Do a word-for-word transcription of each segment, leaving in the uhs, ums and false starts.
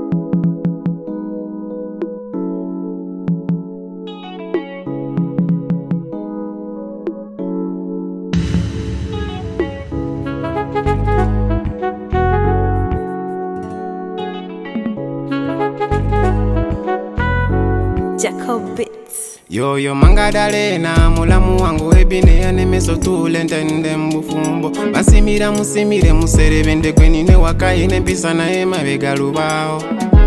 Jacob Beats. Yo yo mangadale na mulamu wangu ebine ya nemeso tule ntende mbufumbo basimira musimire muserebende kwenine wakaine mpisa na ema begalubao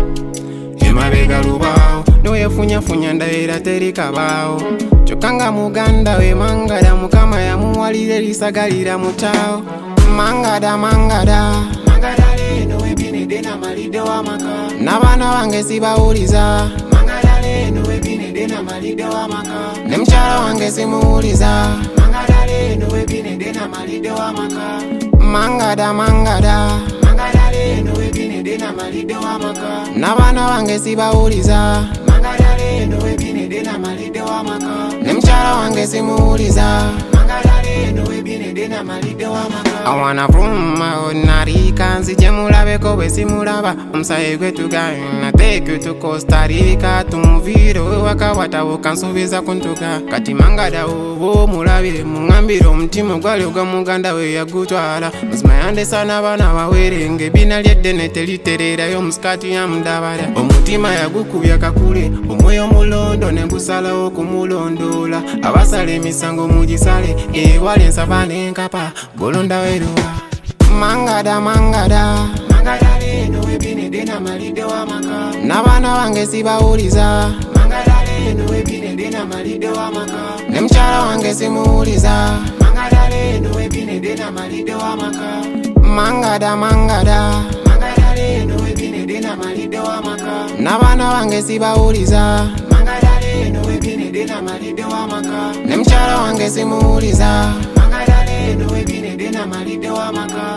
ema begalubao no yefunya funya ndaira terikabao chokanga muganda we mangada mukama ya muwalire lisagalira mutao mangada mangada mangadale no ebine dena malide wa maka nabana wange sibauliza mangadale no ebine dena malide wa maka nemchara wange simuuliza mangadale no ebine dena malide wa maka mangada mangada mangadale no ebine dena malide wa maka nabana wange sibauliza mangadale no ebine dena malide wa maka nemchara wange simuuliza mangadale no ebine dena malide wa maka I wanna from my ordinary kanzi jemulabe ko besimulaba umsaye gwetu gana take you to Costa Rica tumuviro wakawata ukansubiza kuntuka kati mangada ubo mulabire mungambiro umtimo gwali uga muganda we yagutwala muzmayande sana bana bawerenge bina lyedene teliterera yo muskati ya mdabara omutima yagukubya kakule omwoyo mulondo nengusala okumulondola abasale misango mujisale e wale nsabane nkapa bolonda weruwa mangada mangada mangadale no ebine dena malide wa maka nabana wange sibauliza mangadale no ebine dena malide wa maka nemchara wange simuuliza mangadale no ebine dena malide wa maka mangada mangada mangadale no ebine dena malide wa maka nabana wange sibauliza mangadale no ebine dena malide wa maka nemchara wange simuuliza mangadale no ebine dena malide wa maka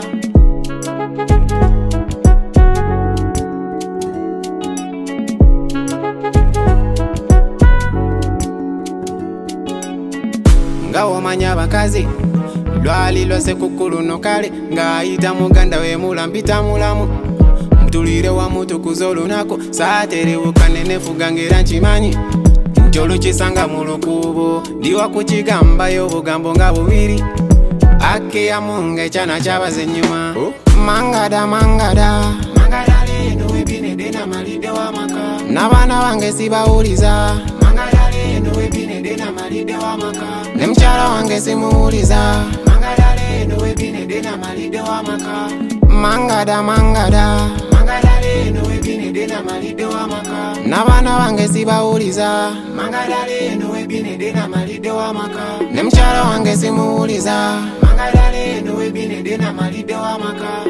ngawo manya bakazi lwali lwase kukulu nokale ngaayita muganda we mulambita mulamu mutulire wa mutu kuzolunako saaterewuka nenefugangira nkimanyi nti olukisanga mu lukubo ndiwa kukigambayo obugambo nga bubiri ake ya munge chana chabaze enyuma oh. mangada mangada mangadale no ebine dena malide wa maka nabana wange sibauliza mangadale no ebine dena malide wa maka nemchara wange simuuliza mangadale no ebine dena malide wa maka mangada mangada mangadale no ebine dena malide wa maka nabana wange sibauliza mangadale no ebine dena malide wa maka nemchara wange simuuliza mangadale no ebine dena malide wa maka